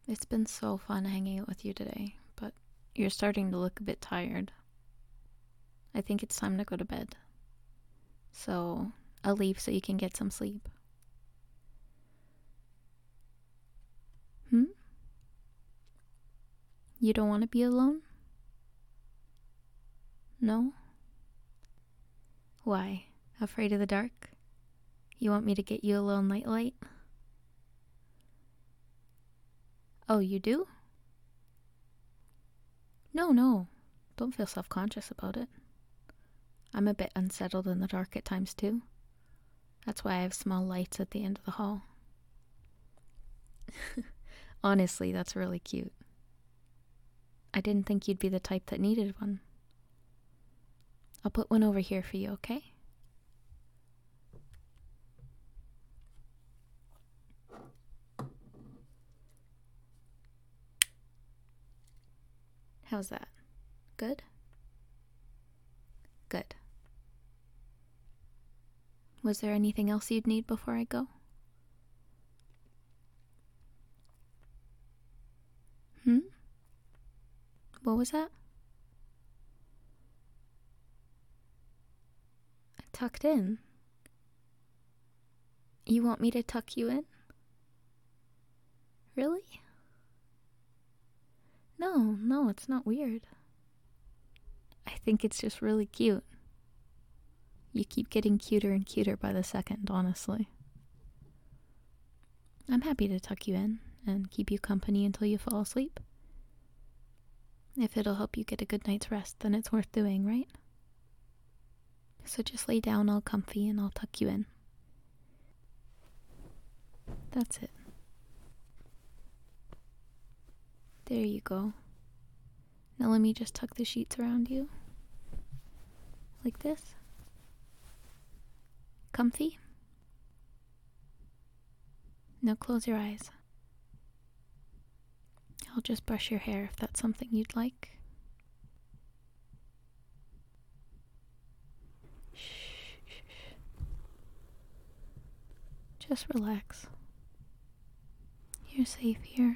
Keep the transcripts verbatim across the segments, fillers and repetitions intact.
It's been so fun hanging out with you today, but you're starting to look a bit tired. I think it's time to go to bed. So I'll leave so you can get some sleep. Hmm? You don't want to be alone? No? Why? Afraid of the dark? You want me to get you a little nightlight? Oh, you do? No, no. Don't feel self-conscious about it. I'm a bit unsettled in the dark at times too. That's why I have small lights at the end of the hall. Honestly, that's really cute. I didn't think you'd be the type that needed one. I'll put one over here for you, okay? How's that? Good? Good. Was there anything else you'd need before I go? Hmm? What was that? Tucked in? You want me to tuck you in? Really? No, no, it's not weird. I think it's just really cute. You keep getting cuter and cuter by the second, honestly. I'm happy to tuck you in and keep you company until you fall asleep. If it'll help you get a good night's rest, then it's worth doing, right? So just lay down all comfy and I'll tuck you in. That's it. There you go. Now let me just tuck the sheets around you. Like this. Comfy? Now close your eyes. I'll just brush your hair if that's something you'd like. Shh, shh, shh. Just relax. You're safe here.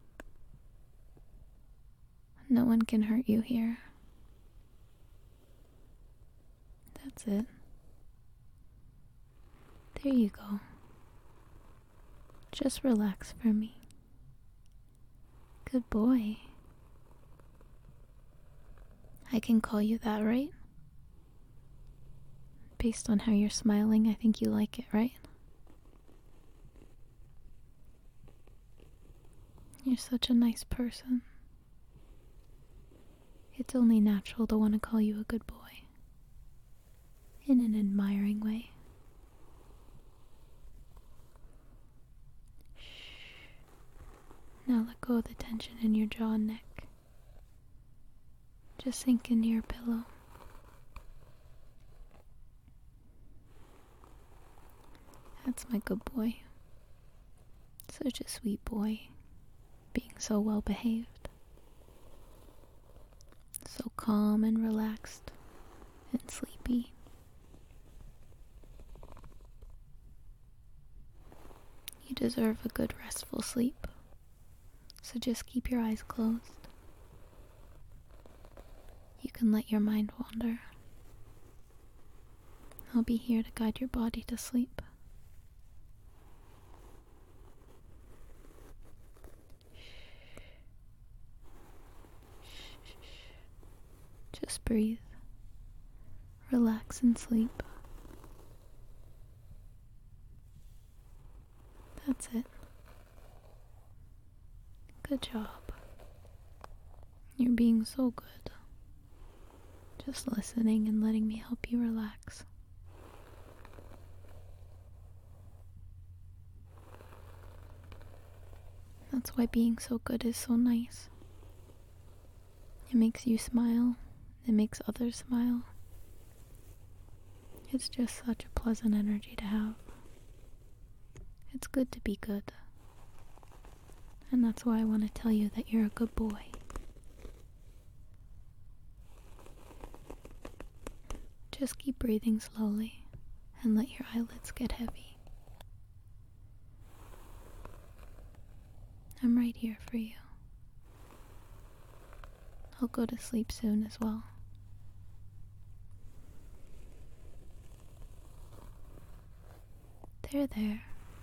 No one can hurt you here. That's it. There you go. Just relax for me. Good boy. I can call you that, right? Based on how you're smiling, I think you like it, right? You're such a nice person. It's only natural to want to call you a good boy. In an admiring way. Shh. Now let go of the tension in your jaw and neck. Just sink into your pillow. That's my good boy. Such a sweet boy. Being so well behaved. So calm and relaxed and sleepy. You deserve a good restful sleep, so just keep your eyes closed. You can let your mind wander. I'll be here to guide your body to sleep. Shh. Shh, shh, shh. Just breathe. Relax and sleep. That's it. Good job. You're being so good. Just listening and letting me help you relax. That's why being so good is so nice. It makes you smile. It makes others smile. It's just such a pleasant energy to have. It's good to be good. And that's why I want to tell you that you're a good boy. Just keep breathing slowly and let your eyelids get heavy. I'm right here for you. I'll go to sleep soon as well. There, there.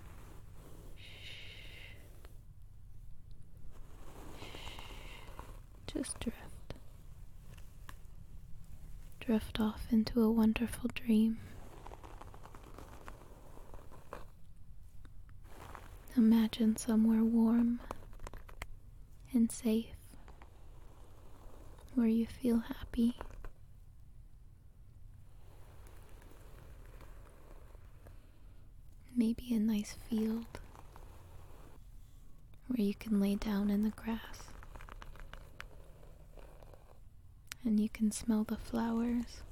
Shh. Shh. Just drift. Drift off into a wonderful dream. Imagine somewhere warm and safe where you feel happy. Maybe a nice field where you can lay down in the grass and you can smell the flowers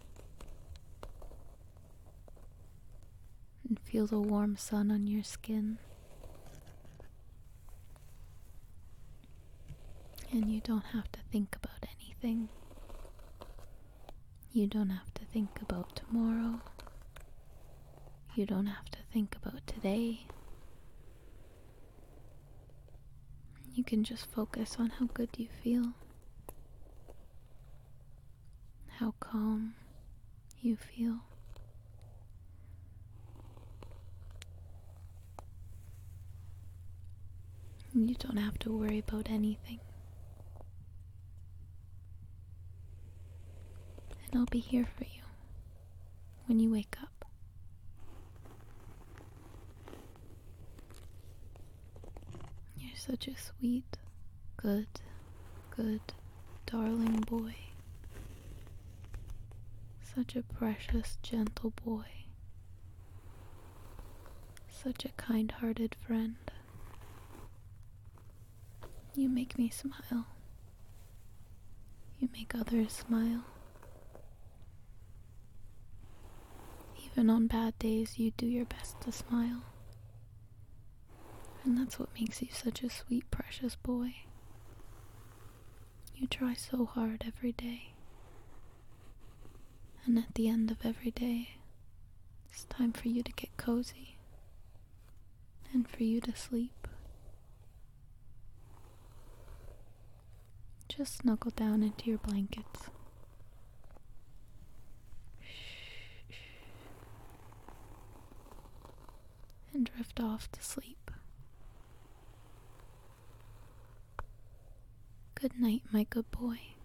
and feel the warm sun on your skin. And you don't have to think about anything. You don't have to think about tomorrow. You don't have to think about today. You can just focus on how good you feel, how calm you feel. You don't have to worry about anything. And I'll be here for you when you wake up. You're such a sweet, good, good, darling boy. Such a precious, gentle boy. Such a kind-hearted friend. You make me smile. You make others smile. Even on bad days, you do your best to smile. And that's what makes you such a sweet, precious boy. You try so hard every day. And at the end of every day, it's time for you to get cozy and for you to sleep. Just snuggle down into your blankets. And drift off to sleep. Good night, my good boy.